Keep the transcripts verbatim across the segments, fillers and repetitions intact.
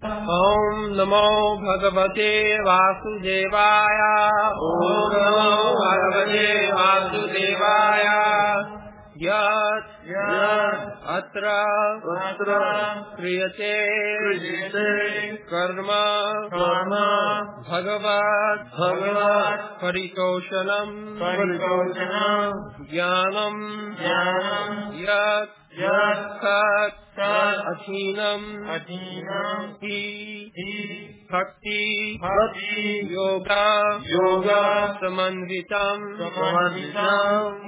Om Namo Bhagavate Vasudevaya. Om Namo Bhagavate Vasudevaya. Yat Yat Atra Atra Kriyate Kriyate Karma Karma Bhagavat Bhagavat Paritoshanam Paritoshanam Jnanam Jnanam Yat Yat Tat Tat Athinam Athinam Hi Hi Bhakti Bhakti Yoga Yoga Samanvitam Samanvitam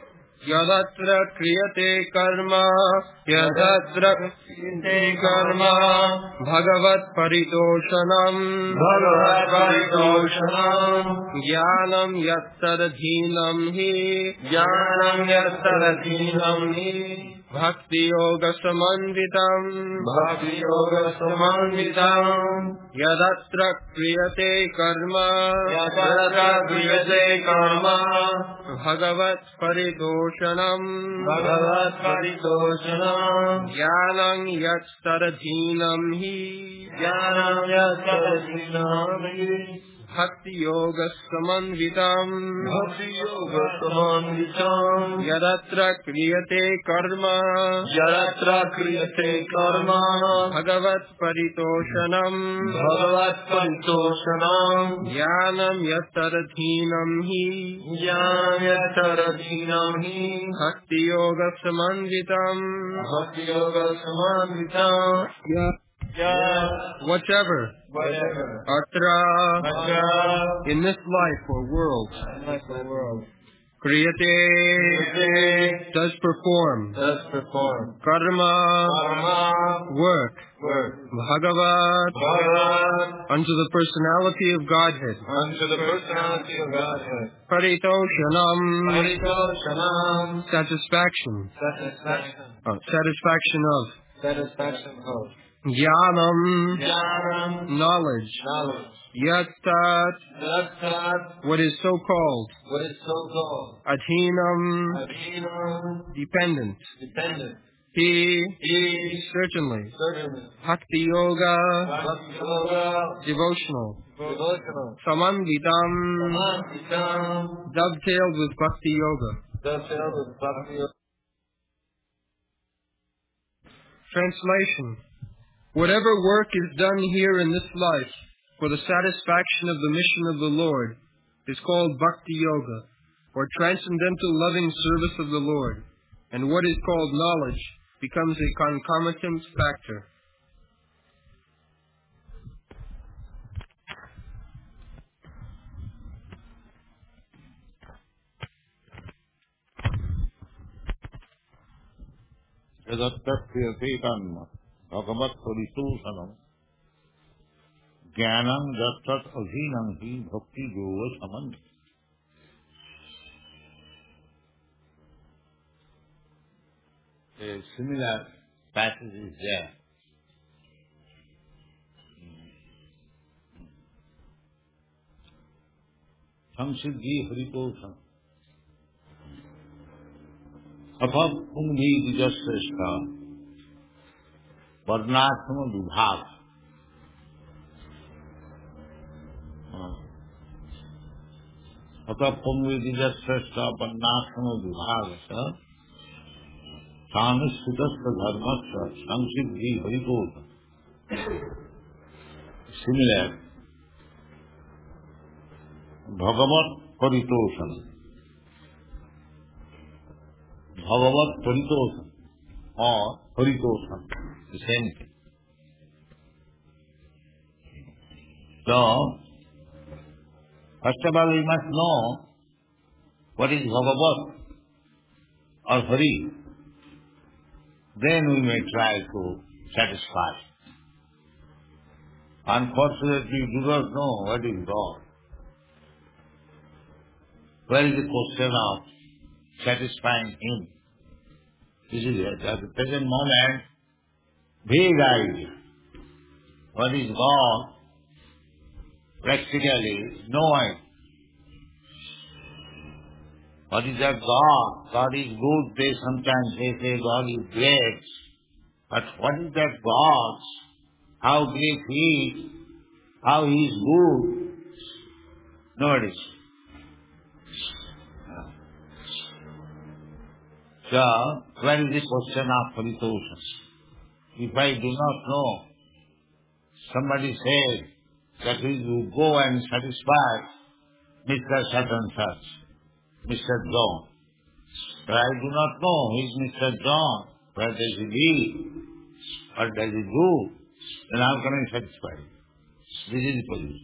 Yadatra kriyate karma, yadatra kriyate karma, bhagavat paritoshanam, bhagavat paritoshanam, jnanam yattadadhinam hi, jnanam yattadadhinam hi, bhakti yoga samanvitam, bhakti yoga samanvitam, yadatra kriyate karma, yadatra kriyate karma, Bhagavat paritoshanam, Bhagavat paritoshanam, Jnanam yattadadhinam hi, Jnanam yattadadhinam hi, Bhakti yoga samanvitam, Bhakti yoga samanvitam, Yadatra kriyate karma, Yadatra kriyate karma, Bhagavat paritoshanam, Bhagavat paritoshanam, Jnanam yattadadhinam hi, Jnanam yattadadhinam hi, Bhakti yoga samanvitam, Bhakti yoga samanvitam, yeah. Yeah. Whatever, whatever, atra, atra, in this life or world, life or world, kriyate, kriyate, does perform, does perform, karma, karma, work, work, bhagavat, bhagavat, unto the personality of Godhead, unto the personality of Godhead, paritoshanam, paritoshanam, satisfaction, satisfaction, oh, satisfaction of, satisfaction of. Jnanam, Jnanam, knowledge, knowledge. Yattat, Yattat, what is so called, what is so called. Athinam, Athinam, dependent, dependent. He, he, certainly, certainly. Bhakti yoga, Bhakti yoga, devotional, devotional. Samanvitam, Samanvitam, dovetailed with Bhakti yoga, dovetailed with Bhakti yoga. Translation. Whatever work is done here in this life for the satisfaction of the mission of the Lord is called Bhakti Yoga, or transcendental loving service of the Lord, and what is called knowledge becomes a concomitant factor. Bhagavat paritoshanam, jnanam yattat adhinam hi, bhakti yoga samanvitam. A similar passage is there. Samsiddhi haritoshanam. Atha punghi dijasreshta. Varnashram vibhag. Atha pungvidija sreshta varnashram vibhag. Samisthitastha dharmasya samsiddhi haritoshanam. Similar, Bhagavat paritoshanam. Bhagavat paritoshanam or paritoshanam. The same thing. So, first of all we must know what is Bhagavat or Hari. Then we may try to satisfy. Unfortunately, we do not know what is God. Where is the question of satisfying Him? This is it. At the present moment, vague idea. What is God? Practically, no idea. What is that God? God is good. They sometimes they say God is great. But what is that God? how great he is, how he is good. Nobody. So, where is the question of paritosha? If I do not know, somebody says that we will go and satisfy Mister Such and such, Mister John. But I do not know who is Mister John. Where does he live? What does he do? Then how can I satisfy? This is the position.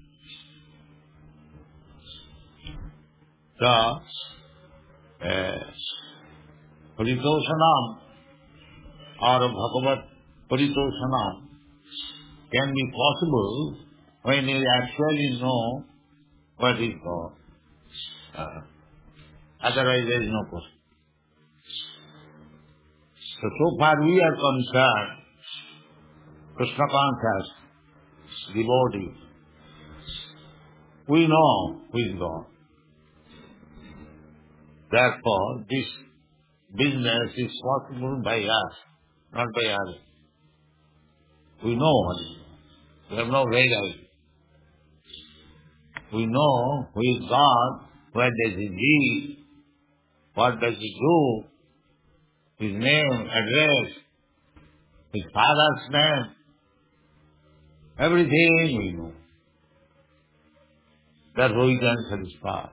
So, uh, Paritoshanam or Bhagavat Paritoshanam can be possible when you actually know what is God. Uh, otherwise there is no question. So, so far we are concerned, Krishna conscious, devotee. We know who is God. Therefore, this business is possible by us, not by others. We know what is God. We have no vague idea. We know who is God, where does he live, what does he do, his name, address, his father's name, everything we know. Therefore we can satisfy.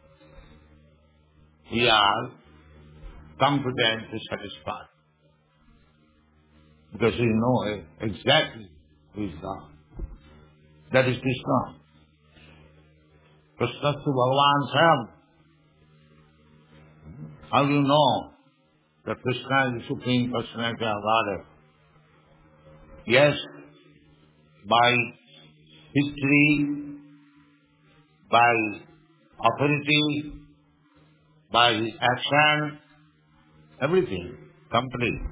We are competent to satisfy. Because we know exactly who is God. That is Krishna. Krishna to Bhagavan Swayam. How do you know that Krishna is the Supreme Personality of Godhead? Yes, by history, by authority, by his action, everything, complete.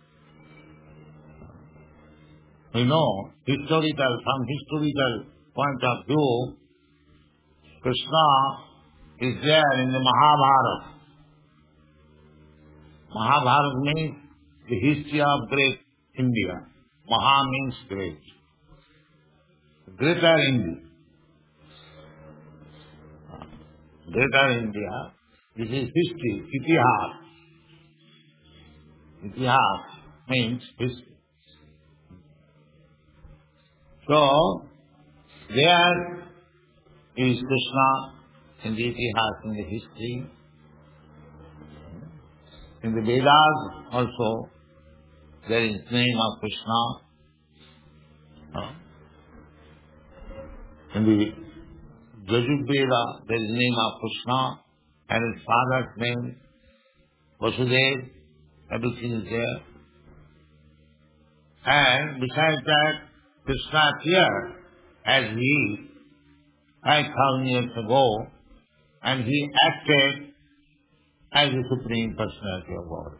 We know, historical, from historical point of view, Krishna is there in the Mahabharata. Mahabharata means the history of great India. Maha means great. Greater India. Greater India, this is history, itihas. Itihas means history. So, there is Krishna in the itihas, in the history. In the Vedas also, there is the name of Krishna. In the Yajurveda, there is the name of Krishna and his father's name, Vasudeva, everything is there. And besides that, Krishna appeared as he, five thousand years ago, and he acted as the Supreme Personality of God.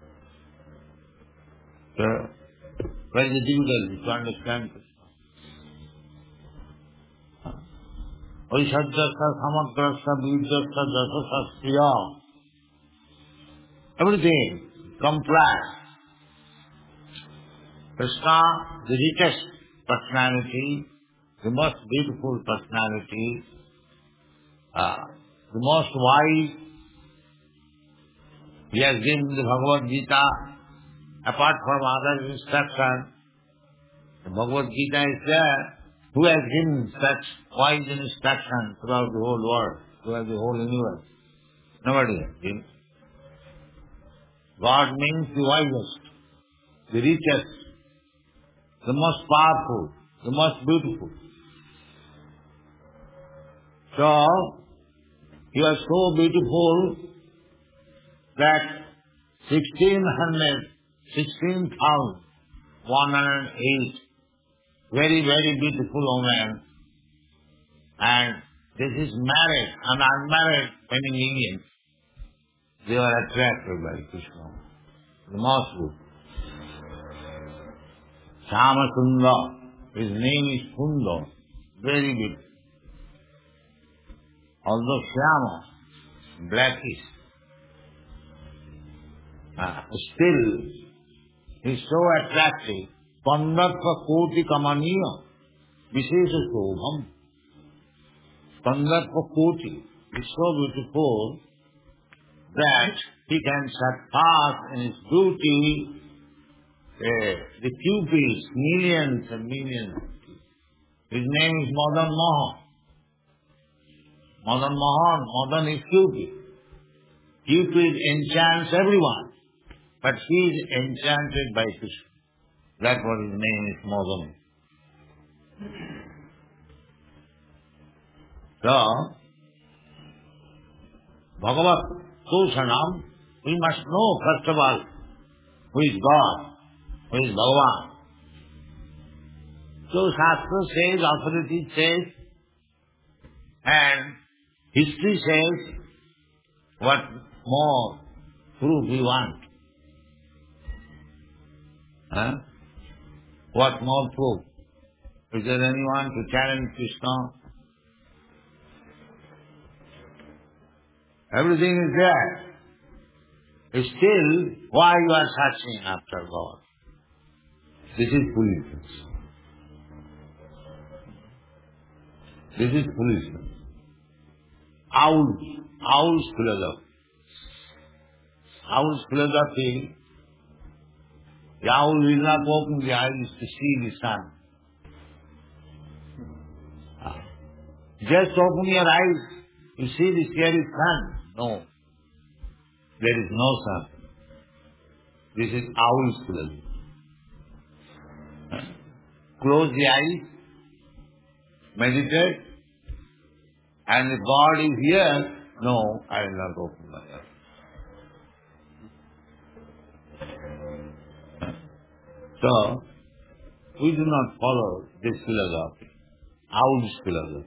So, where is the difficulty to understand Krishna? Vaishadhyasya, Samagrasya, Vidyasya, Dasasya, everything complex. Krishna, the richest personality, the most beautiful personality, uh, the most wise. He has given the Bhagavad Gita, apart from other instructions. The Bhagavad Gita is there. Who has given such wise instruction throughout the whole world, throughout the whole universe? Nobody has given. God means the wisest, the richest, the most powerful, the most beautiful. So, you are so beautiful that sixteen hundred, sixteen thousand one hundred eight very, very beautiful women, and this is married and unmarried many millions. They were attracted by Krishna. The most good. Shama Sundar, his name is Sundar, very beautiful. Although Shama, blackish, uh, still he is so attractive Spandatva koti kamaniya vishesha shobham. Spandatva koti is so beautiful that he can surpass in his beauty uh, the cupids, millions and millions. His name is Madan Mohan. Madan Mohan, Madan is Cupid. Cupid enchants everyone, but he is enchanted by Krishna. That's what his name is, Madan. So, Bhagavat Tushanam, we must know first of all who is God, who is Bhagavan. So Shastra says, authority says, and history says, what more proof we want? Huh? What more proof? Is there anyone to challenge Krishna? Everything is there. Still, why you are searching after God? This is foolishness. This is foolishness. Owls, owls philosophy. Owls philosophy, the owl will not open the eyes to see the sun. Just open your eyes, you see the scary sun. No. There is no sun. This is owl's philosophy. Close the eyes, meditate, and if God is here, no, I will not open my eyes. So, we do not follow this philosophy, owl's philosophy.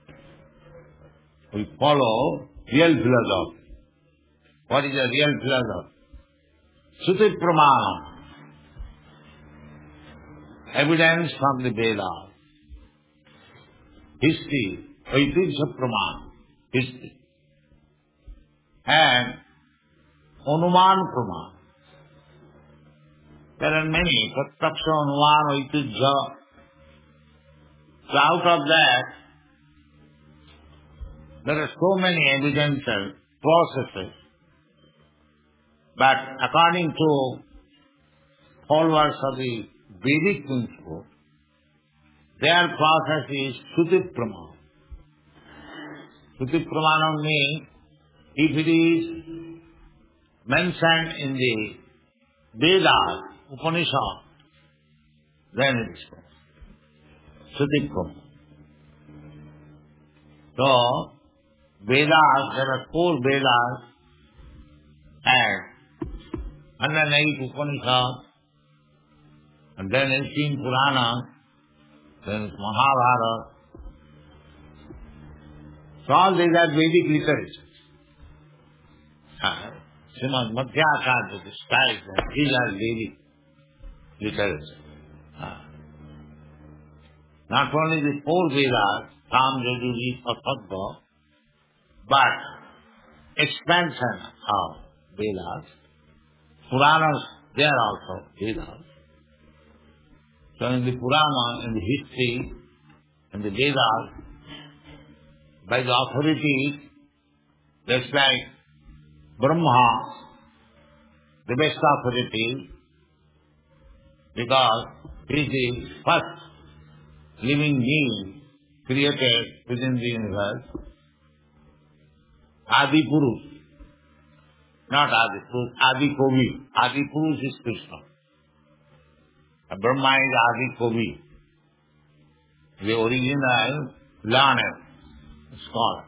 We follow real philosophy. What is a real philosophy? Shruti Pramana. Evidence from the Vedas. History. Aitisha Pramana. History. And Anuman Pramana. There are many. Pratyaksha, Anuman, Aitisha. So out of that, there are so many evidential processes. But according to followers of the Vedic principle, their process is Shruti Pramana. Shruti Pramana means if it is mentioned in the Vedas, Upanishad, then it is called Shruti Pramana. So, Vedas, there are four Vedas and one hundred eight Upanishads, and then eighteen Puranas, then it's Mahabharata. So all these are Vedic literature. Uh, Srimad Madhyakara, the styles, these are Vedic literature. Uh, not only the four Vedas, Sam, Yajur, Tattva, but expansion of Vedas. Puranas, they are also Vedas. So in the Purana, in the history, in the Vedas, by the authorities, just like Brahma, the best authority, because he is the first living being created within the universe. Adi Purush. Not Adi Purush, Adi Kovi. Adi Purush is Krishna. Brahma is Adi Kovi. The original learner, scholar.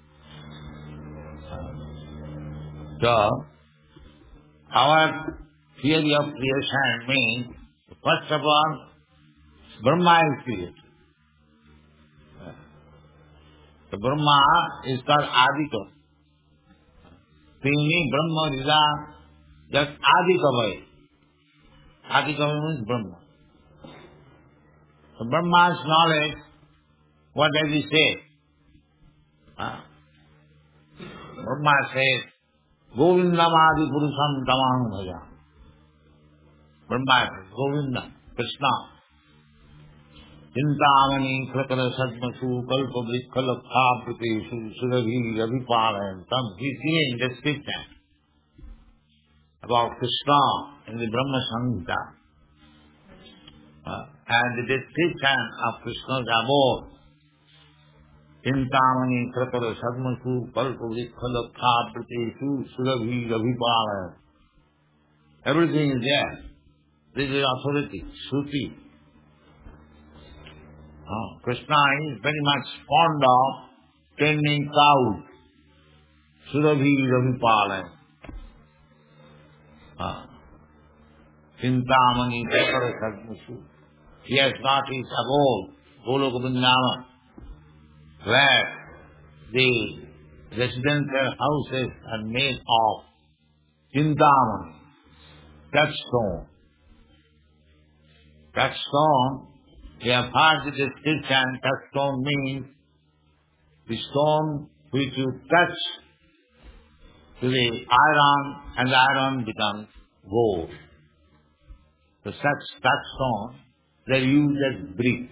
So, our theory of creation means, first of all, Brahma is created. The Brahma is called Adika. Trini Brahma Rida, just Adikavai. Adikavai means Brahma. So Brahma's knowledge, what does he say? Huh? Brahma says, Govindam Adi Purusham Tamang Bhaja. Brahma says, Govindam, Krishna. Chintamani prakara sadmasu kalpa vrikkala bhapritesu surabhi ravipalayam. He's giving description about Krishna in the Brahma Samhita. Uh, and the description of Krishna's abode. Chintamani prakara sadmasu kalpa vrikkala bhapritesu surabhi ravipalayam. Everything is there. This is authority, Shruti. Uh, Krishna is very much fond of tending cows. Surabhi Ravipalayam. Uh, Chintamani Prakara Sadmasu. He has got his abode, Goloka Vrindavan, where the residential houses are made of Chintamani, touchstone. Touchstone, we have heard the description, touchstone means the stone which you touch to the iron and the iron becomes gold. So such touchstone, they are used as brick.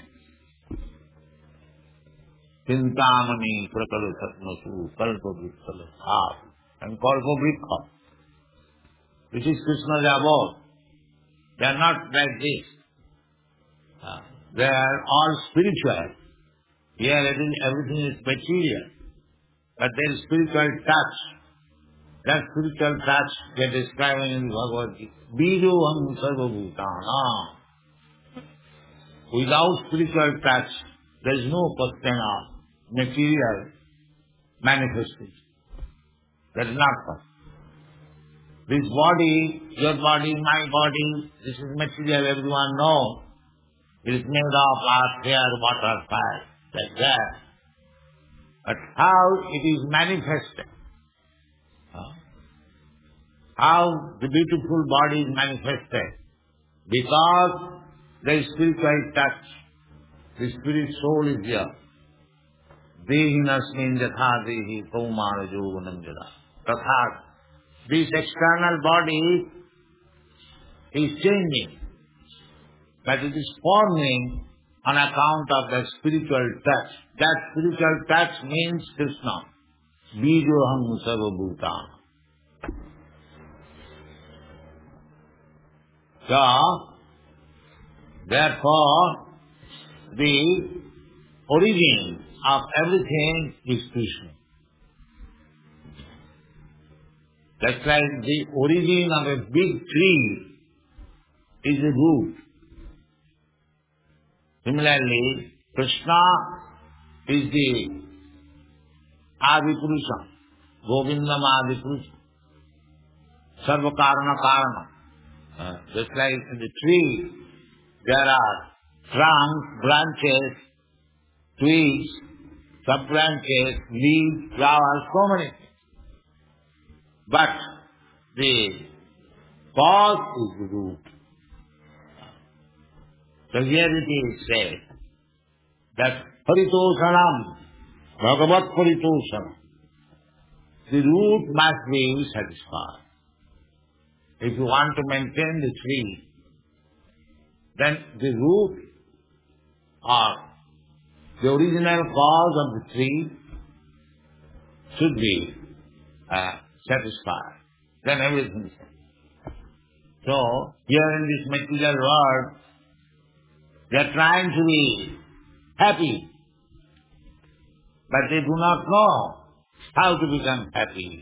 Chintamani prakala satmasu kalpa vrikkala bhav and kalpa vrikha. This is Krishna's abode. They are not like this. Uh, they are all spiritual. Here everything is material. But there is spiritual touch. That spiritual touch they are describing in the Bhagavad Gita. Bijoham sarva bhutana. Without spiritual touch, there is no question of material manifestation. That is not possible. This body, your body, my body, this is material, everyone knows. It is made of earth, air, water, fire, like that. But how it is manifested? How the beautiful body is manifested? Because there is spiritual touch. The spirit soul is there. Dehinasmin yatha dehi kaumara yoganam jada. Tatha. This external body is changing, but it is forming on account of the spiritual touch. That spiritual touch means Krishna. Bijoham sarva bhutana. So, therefore, the origin of everything is Krishna. That's like the origin of a big tree is a root. Similarly, Krishna is the Adipurusha, Govindam Adipurusha, Sarva Karana Karana. Uh, just like in the tree, there are trunks, branches, twigs, sub-branches, leaves, flowers, so many things. But the cause is the root. So here it is said that Paritoshanam, Bhagavat Paritoshanam, the root must be satisfied. If you want to maintain the tree, then the root or the original cause of the tree should be uh, satisfied. Then everything is satisfied. So, here in this material world, they are trying to be happy, but they do not know how to become happy.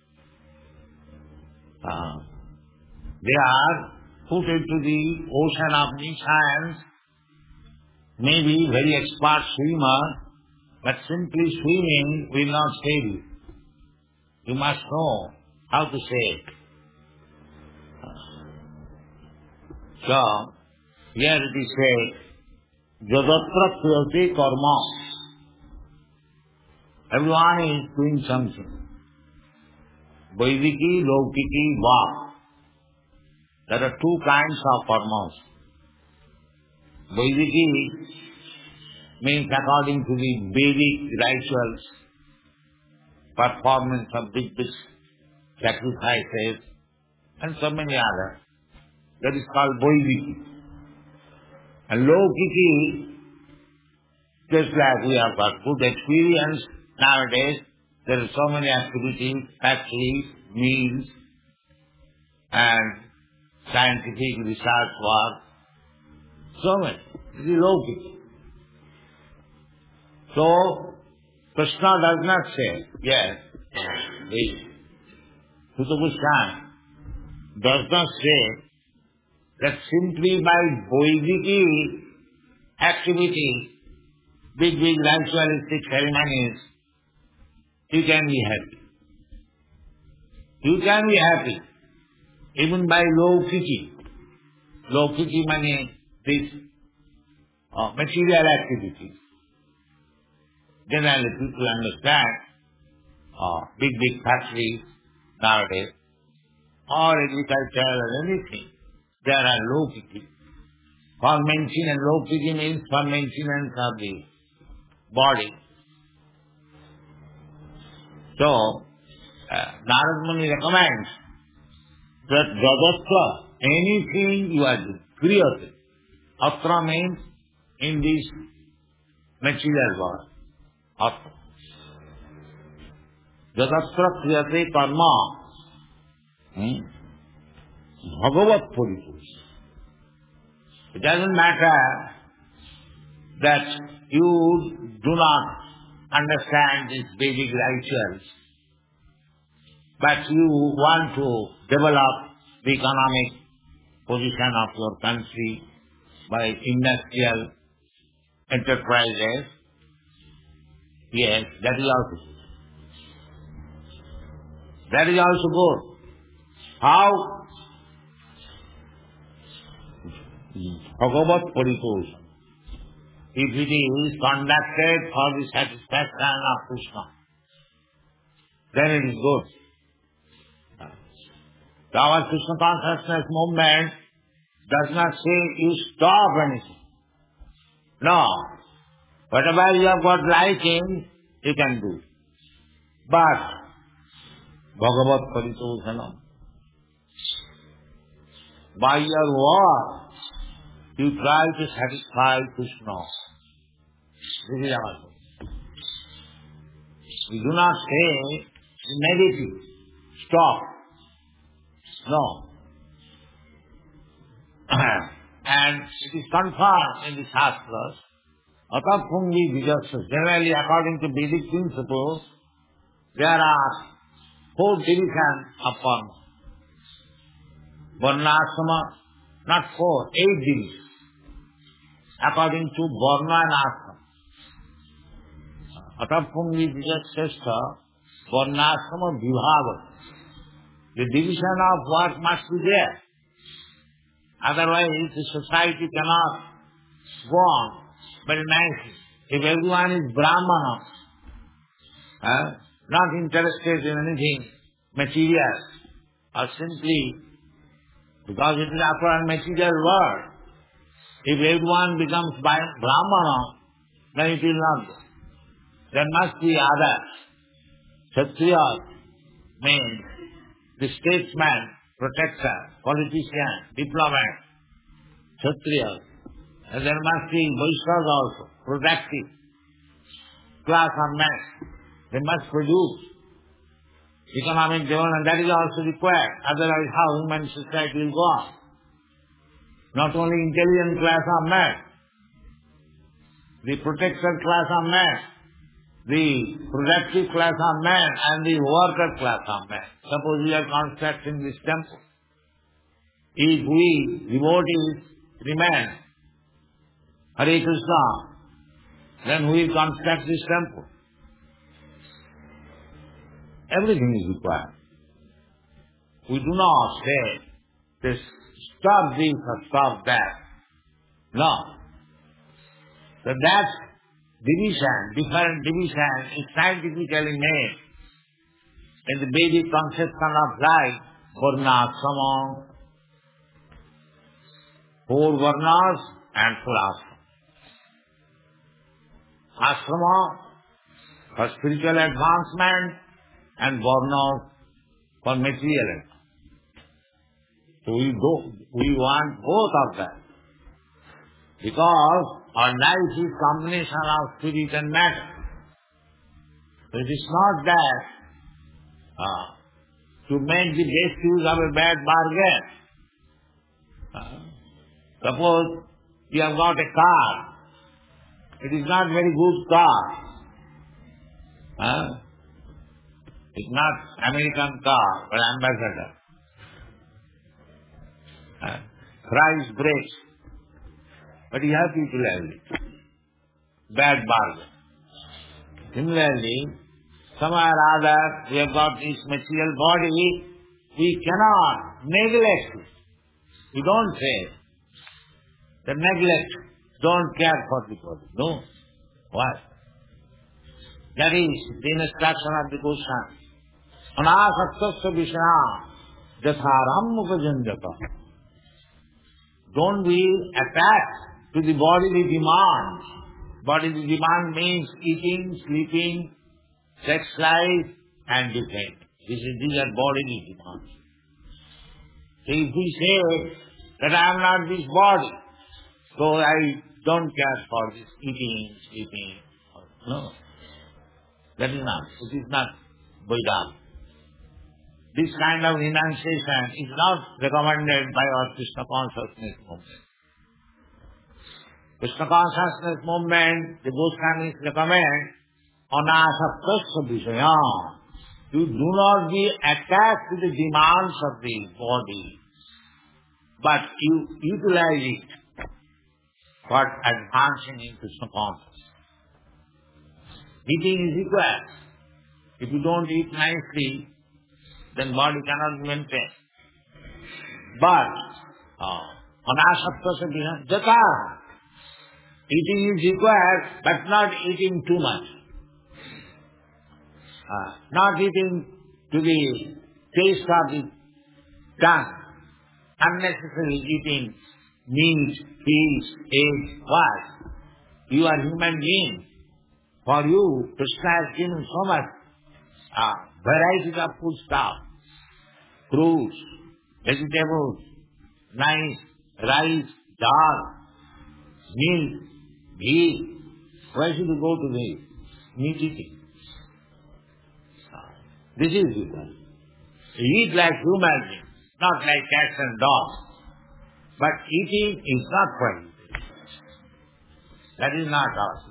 Uh, they are put into the ocean of new science, maybe very expert swimmer, but simply swimming will not save you. You must know how to save. So, here it is said, Jadatra kriyate karma. Everyone is doing something. Vaidiki, Laukiki, Va. There are two kinds of karmas. Vaidiki means according to the Vedic rituals, performance of big, big sacrifices, and so many others. That is called Vaidiki. And Lokiki, just like we have got good experience nowadays, there are so many activities, factories, meals, and scientific research work, so many. This is Lokiki. So, Krishna does not say, yes, the Sutta Goswami does not say that simply by Vaidiki activity, big, big ritualistic ceremonies, you can be happy. You can be happy even by Lokiki. Lokiki means this uh, material activities. Generally people understand uh, big, big factories nowadays, or agriculture or anything. There are Lokiki. For maintenance, Lokiki means for maintenance of the body. So, uh, Narad Muni recommends that Jadatra, anything you are doing, kriyate. Atra means in this material world. Atra. Jadatra kriyate karma. Hmm? Bhagavat Puripurusha. It doesn't matter that you do not understand these basic rituals, but you want to develop the economic position of your country by industrial enterprises. Yes, that is also good. That is also good. How? Bhagavat Paripurusha. If it is conducted for the satisfaction of Krishna, then it is good. So our Krishna consciousness movement does not say you stop anything. No. Whatever you have got liking, you can do. But Bhagavat Paripurusha, by your work, you try to satisfy Krishna. This is our goal. We do not say negative, stop. No. And it is confirmed in the Shastras, Atapumvi Vijasya. Generally, according to Vedic principles, there are four divisions of karma. Varnashrama, not four, eight divisions, according to Varna and Ashrama. Atapumvi Vijasya, Varnashrama Vibhava. The division of work must be there. Otherwise, the society cannot go on very nicely. If everyone is Brahmana, uh, not interested in anything material, or simply because it is after a material world, if everyone becomes Brahmana, then it will not go. There must be others. Kshatriyas means the statesman, protector, politician, diplomat, Kshatriyas. And there must be Vaishyas also, productive class of men. They must produce economic development. That is also required. Otherwise, how human society will go on? Not only intelligent class of men, the protector class of men, the productive class of men, and the worker class of men. Suppose we are constructing this temple. If we devotees remain Hare Krishna, then we will construct this temple. Everything is required. We do not say, this, stop this or stop that. No. So that division, different division is scientifically made in the Vedic conception of life. Varnashrama, four varnas and four ashrama. Ashrama for spiritual advancement and varnas for material advancement. So we, do, we want both of them. Because our life is combination of spirit and matter. So it is not that uh, to make the best use of a bad bargain. Uh, suppose you have got a car. It is not very good car. Uh, it's not American car, but ambassador. Uh, Christ brakes. But you have to utilize it. Bad bargain. Similarly, somewhere or other we have got this material body, we cannot neglect it. We don't say the neglect, don't care for the body. No. Why? That is the instruction of the Goswami. Anasaktasya vishana jatharam upajanjata. Don't be attached to the bodily demands. Bodily demand means eating, sleeping, sex life, and defense. This is, these are bodily demands. So if we say that I am not this body, so I don't care for this eating, sleeping. No. That is not. It is not Vedanta. This kind of renunciation is not recommended by our Krishna consciousness movement. Krishna consciousness movement, the Goswamis recommend anasaktasya vishaya. You do not be attached to the demands of the body, but you utilize it for advancing in Krishna consciousness. Eating is required. If you don't eat nicely, then body cannot be maintained. But anasaktasya vishaya jata. Eating is required, but not eating too much. Uh, not eating to the taste of the tongue. Unnecessarily eating meat, fish, eggs. Why? You are human being. For you, Krishna has given so much uh, varieties of food stuff. Fruits, vegetables, nice rice, dal, milk, ghee. Why should you go to the meat eating? This is different. You eat like human beings, not like cats and dogs. But eating is not for you. That is not ours.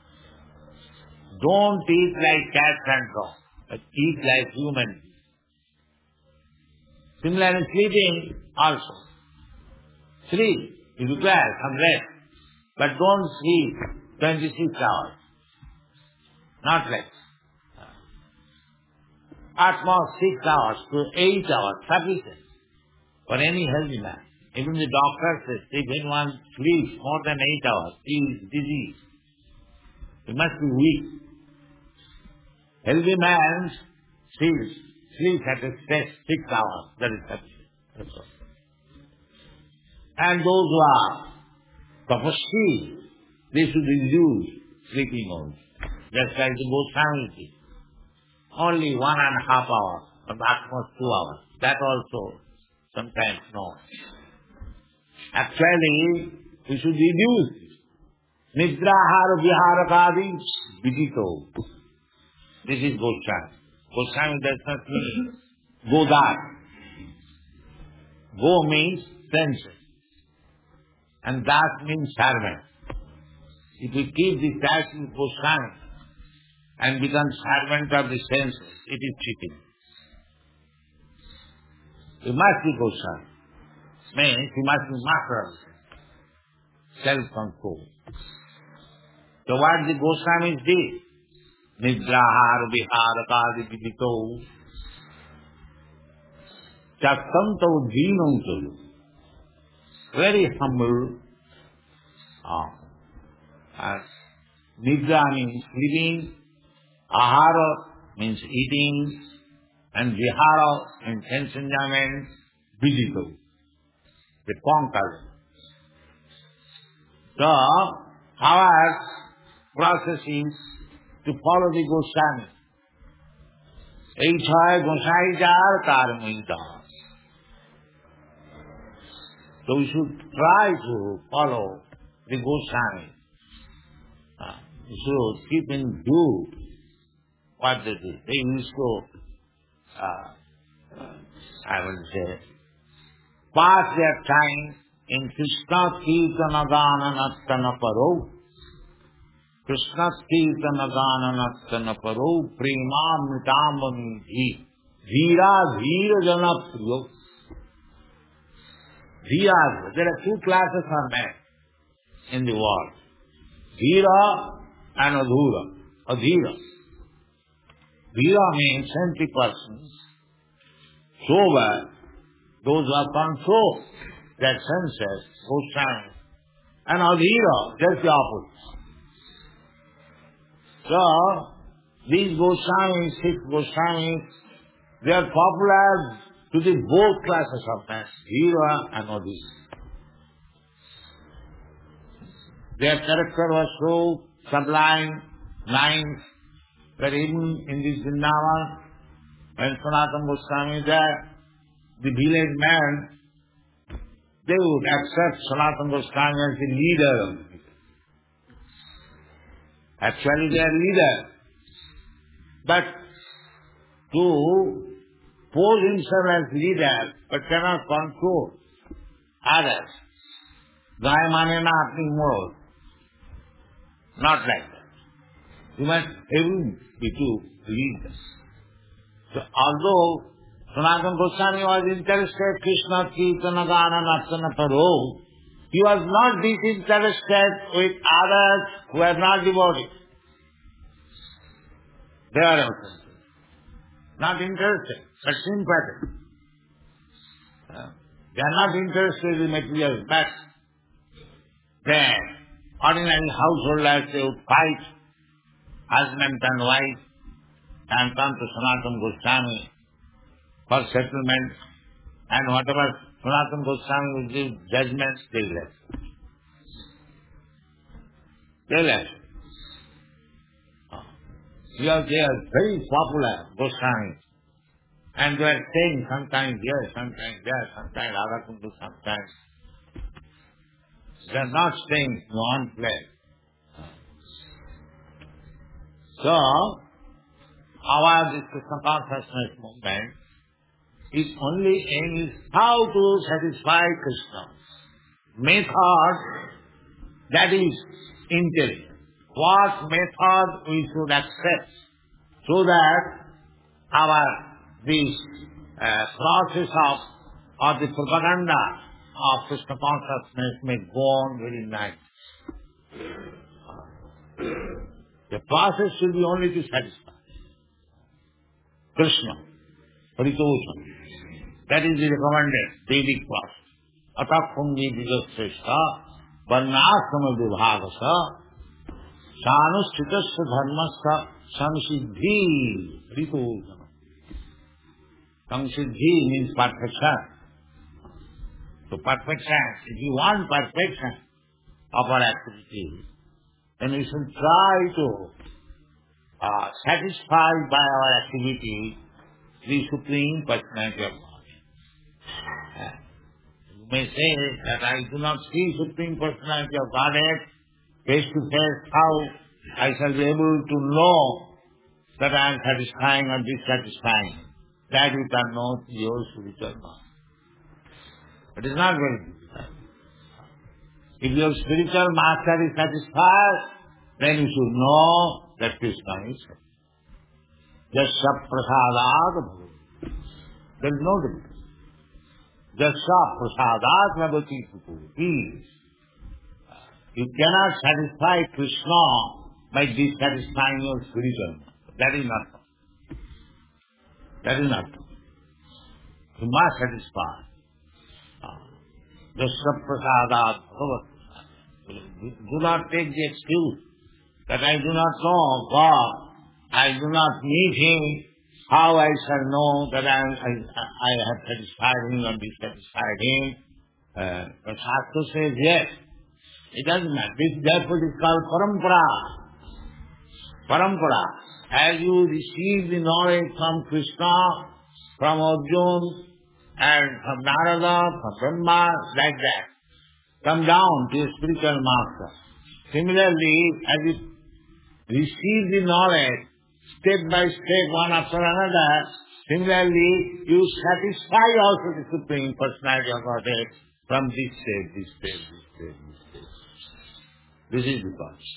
Don't eat like cats and dogs, but eat like human beings. Similarly, sleeping also. Sleep. You require some rest. But don't sleep twenty-six hours. Not like at most six hours to eight hours, sufficient for any healthy man. Even the doctor says if anyone sleeps more than eight hours, he is diseased. He must be weak. Healthy man sleeps, sleeps at a stretch six hours. That is sufficient. That's all. And those who are tapasvi, they should reduce sleeping only. Just like the Goswami did. Only one and a half hours, or maximum two hours. That also sometimes no. Actually, we should reduce this. Nidrahara viharakadi vidito. This is Goswami. Goswami does not mean Godar. Go means senses. And that means servant. If we keep the task in Goswami and become servant of the senses, it is cheating. We must be Goswami. Means we must be master of self-control. So what the Goswamis did? Nidrahar viharakadi vidito chatanto dhinam. Very humble. Ah. Uh, Nidra means sleeping, ahara means eating, and vihara means sense enjoyment, vidito, the conquer. So, our process is to follow the Goswami. Eichai Gosai Jar Karmita. So we should try to follow the Goswami. Uh, so keep in view what they do. They used to, uh, I will say, pass their time in Krishna Kirtana Gana Nattana Paro. Krishna Kirtana Gana Nattana Paro. Prema Mitamam Dhi. Dhira Dhira Jana Priyo. Dhira. There are two classes of men in the world. Dhira and Adhura. Adhira. Dhira means empty persons. Sober, those who have control their senses, those times. And Adhira, just the opposite. So, these Goswamis, six Goswamis, they are popular to the both classes of men, Dhira and Adhira. Their character was so sublime, nice, that even in this Vrindavan, when Sanatana Goswami is there, the village men, they would accept Sanatana Goswami as the leader of the village. Actually they are leader. But to pose himself as leader, but cannot control others, Gaya mane na apni mor. Not like that. You must able to lead us. So although Sanatana Goswami was interested in Krishna Kirtana Gana Nattana Paro, he was not disinterested with others who are not devotees. They are also not interested, but sympathetic. They are not interested in material, but then ordinary householders, they would fight, husband and wife, and come to Sanatana Goswami for settlement, and whatever Sanatana Goswami would give judgments, they left. They left. Because they are very popular, Goswamis. And they are staying sometimes here, sometimes there, sometimes Radhakundu, sometimes. They are not staying in one place. So, our this Krishna consciousness movement is only aim is how to satisfy Krishna. Method that is intelligent. What method we should accept so that our this uh, process of or the propaganda of Krishna consciousness may go on very nice. The process should be only to satisfy Krishna, Paritosam. That is the recommended Vedic process. Atapungi Vijasreshta, Varnasama Vibhagasa, Sanustitasya Dharmasya, Samsiddhi, Paritosam. Samsiddhi means perfection. So perfection, if you want perfection of our activity, then we should try to uh, satisfy by our activity the Supreme Personality of God. Uh, you may say that I do not see Supreme Personality of Godhead face to face. How I shall be able to know that I am satisfying or dissatisfying? That you can know through your spiritual knowledge. It is not very difficult. If your spiritual master is satisfied, then you should know that Krishna is satisfied. Jasya prasadat bhavati. There is no difficulty. Jasya prasadat bhavati sukhoti. You cannot satisfy Krishna by dissatisfying your spiritual master. That is not true. That is not true. You must satisfy. Jasya prasadat bhavati. Do not take the excuse that I do not know God, I do not meet Him, how I shall know that I, I, I have satisfied Him or dissatisfied Him. Uh, but Shastra says yes, it doesn't matter. This therefore is called parampara. Parampara. As you receive the knowledge from Krishna, from Arjuna, and from Narada, from Brahma, like that. come down to a spiritual master. Similarly, as you receive the knowledge, step by step, one after another, similarly, you satisfy also the Supreme Personality of Godhead from this stage, this stage, this stage, this stage. This is the cause.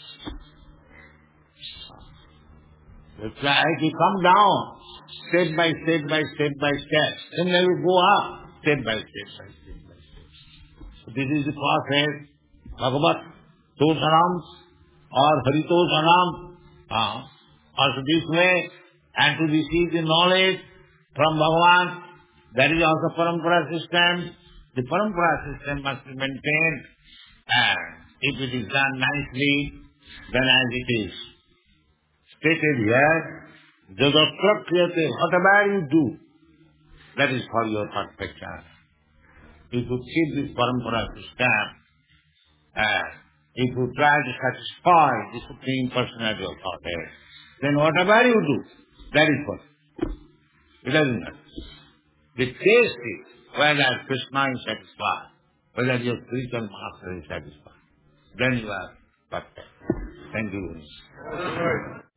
It's like you come down, step by step by step by step. Then you go up, step by step by step by step. So this is the process. Bhagavat Tosanam or Haritosanam. Uh, also this way, and to receive the knowledge from Bhagavan, that is also Parampara system. The Parampara system must be maintained, and if it is done nicely, then as it is stated here, Jagatra Kriyate, whatever you do, that is for your perfection. If you keep this Parampara system, and if you try to satisfy the Supreme Personality of Godhead, then whatever you do, that is for you. It doesn't matter. The taste is whether Krishna is satisfied, whether your spiritual master is satisfied. Then you are perfect. Thank you very much.